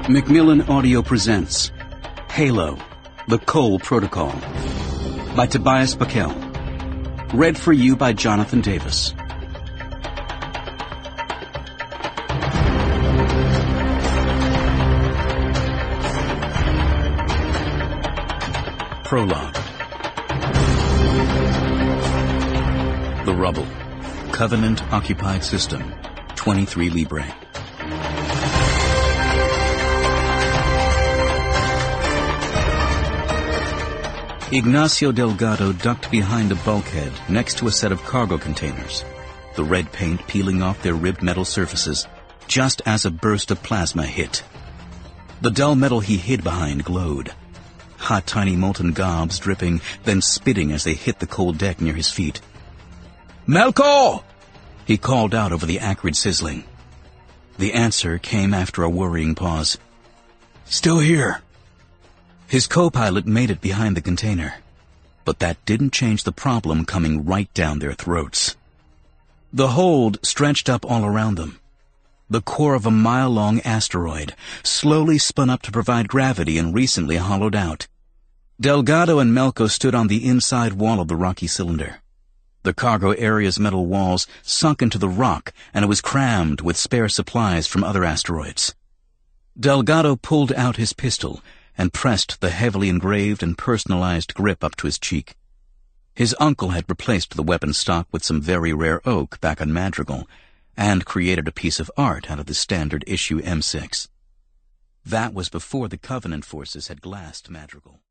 Macmillan Audio presents Halo, The Cole Protocol by Tobias Buckell. Read for you by Jonathan Davis. Prologue. The Rubble. Covenant-occupied system. 23 Libre. Ignacio Delgado ducked behind a bulkhead next to a set of cargo containers, the red paint peeling off their ribbed metal surfaces just as a burst of plasma hit. The dull metal he hid behind glowed, hot tiny molten gobs dripping, then spitting as they hit the cold deck near his feet. "Melko!" he called out over the acrid sizzling. The answer came after a worrying pause. "Still here." His co-pilot made it behind the container, but that didn't change the problem coming right down their throats. The hold stretched up all around them. The core of a mile-long asteroid, slowly spun up to provide gravity and recently hollowed out. Delgado and Melko stood on the inside wall of the rocky cylinder. The cargo area's metal walls sunk into the rock, and it was crammed with spare supplies from other asteroids. Delgado pulled out his pistol and pressed the heavily engraved and personalized grip up to his cheek. His uncle had replaced the weapon stock with some very rare oak back on Madrigal and created a piece of art out of the standard issue M6. That was before the Covenant forces had glassed Madrigal.